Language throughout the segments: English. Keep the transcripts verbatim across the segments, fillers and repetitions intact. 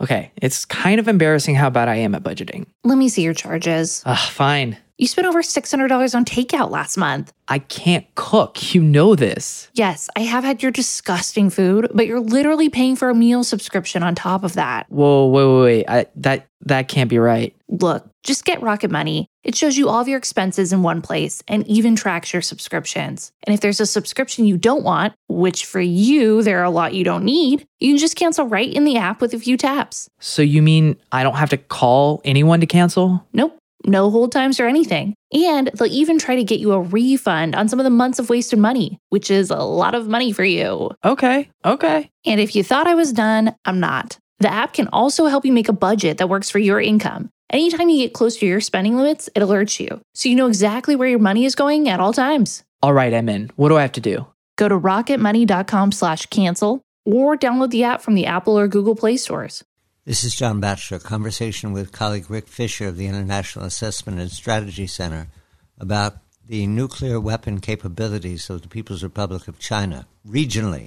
Okay, it's kind of embarrassing how bad I am at budgeting. Let me see your charges. Ugh, fine. You spent over six hundred dollars on takeout last month. I can't cook. You know this. Yes, I have had your disgusting food, but you're literally paying for a meal subscription on top of that. Whoa, wait, wait, wait. I, that, that can't be right. Look, just get Rocket Money. It shows you all of your expenses in one place and even tracks your subscriptions. And if there's a subscription you don't want, which for you, there are a lot you don't need, you can just cancel right in the app with a few taps. So you mean I don't have to call anyone to cancel? Nope. No hold times or anything. And they'll even try to get you a refund on some of the months of wasted money, which is a lot of money for you. Okay, okay. And if you thought I was done, I'm not. The app can also help you make a budget that works for your income. Anytime you get close to your spending limits, it alerts you, so you know exactly where your money is going at all times. All right, I'm in. What do I have to do? Go to rocketmoney.com slash cancel or download the app from the Apple or Google Play stores. This is John Batchelor, conversation with colleague Rick Fisher of the International Assessment and Strategy Center about the nuclear weapon capabilities of the People's Republic of China, regionally,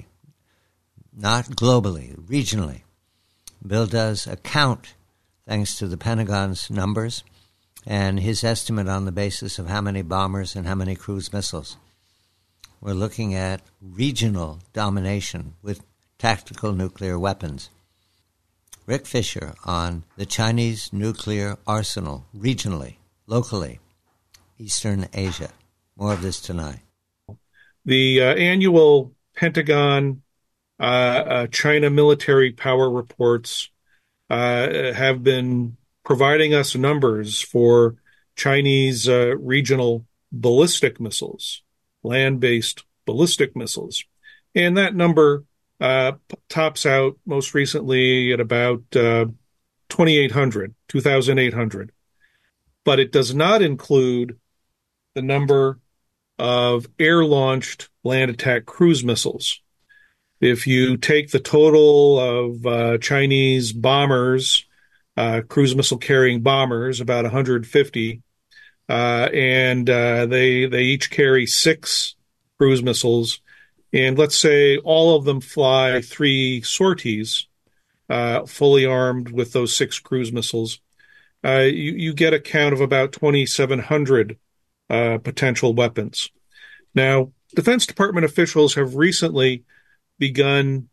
not globally, regionally. Bill does account, thanks to the Pentagon's numbers, and his estimate on the basis of how many bombers and how many cruise missiles. We're looking at regional domination with tactical nuclear weapons. Rick Fisher on the Chinese nuclear arsenal, regionally, locally, Eastern Asia. More of this tonight. The uh, annual Pentagon uh, uh, China military power reports uh, have been providing us numbers for Chinese uh, regional ballistic missiles, land-based ballistic missiles. And that number uh, tops out most recently at about uh, twenty-eight hundred, twenty-eight hundred. But it does not include the number of air-launched land attack cruise missiles. If you take the total of uh, Chinese bombers, uh, cruise missile carrying bombers, about one hundred fifty, uh, and uh, they they each carry six cruise missiles, and let's say all of them fly three sorties, uh, fully armed with those six cruise missiles, uh, you, you get a count of about twenty-seven hundred uh, potential weapons. Now, Defense Department officials have recently begun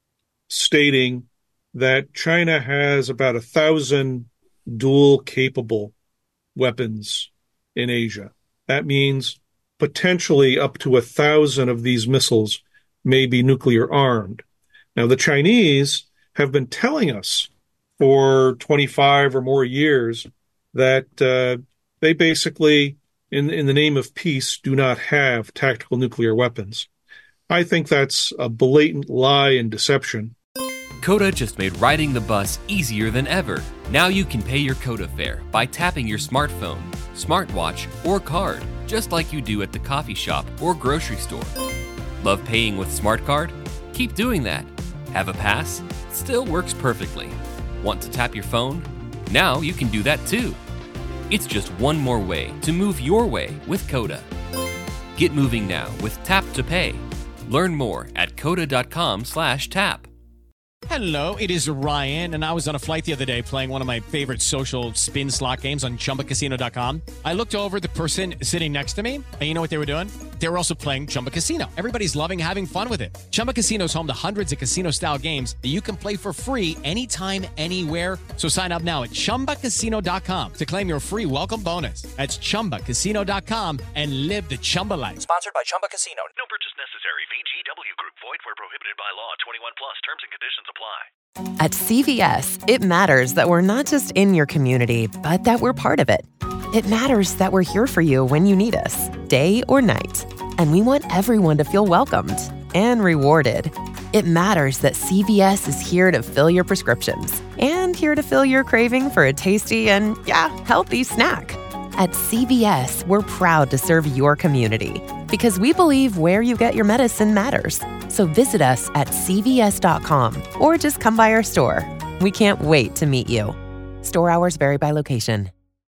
stating that China has about a thousand dual-capable weapons in Asia. That means potentially up to a thousand of these missiles may be nuclear armed. Now, the Chinese have been telling us for twenty-five or more years that uh, they basically, in, in the name of peace, do not have tactical nuclear weapons. I think that's a blatant lie and deception. Coda just made riding the bus easier than ever. Now you can pay your Coda fare by tapping your smartphone, smartwatch, or card, just like you do at the coffee shop or grocery store. Love paying with Smart Card? Keep doing that. Have a pass? Still works perfectly. Want to tap your phone? Now you can do that too. It's just one more way to move your way with Coda. Get moving now with Tap to Pay. Learn more at coda.com slash tap. Hello, it is Ryan, and I was on a flight the other day playing one of my favorite social spin slot games on Chumba Casino dot com. I looked over at the person sitting next to me, and you know what they were doing? They were also playing Chumba Casino. Everybody's loving having fun with it. Chumba Casino is home to hundreds of casino-style games that you can play for free anytime, anywhere. So sign up now at Chumba Casino dot com to claim your free welcome bonus. That's Chumba Casino dot com and live the Chumba life. Sponsored by Chumba Casino. No purchase necessary. V G W Group. Void where prohibited by law. twenty-one plus. Terms and conditions apply. At C V S, it matters that we're not just in your community, but that we're part of it. It matters that we're here for you when you need us, day or night. And we want everyone to feel welcomed and rewarded. It matters that C V S is here to fill your prescriptions and here to fill your craving for a tasty and, yeah, healthy snack. At C V S, we're proud to serve your community because we believe where you get your medicine matters. So visit us at C V S dot com or just come by our store. We can't wait to meet you. Store hours vary by location.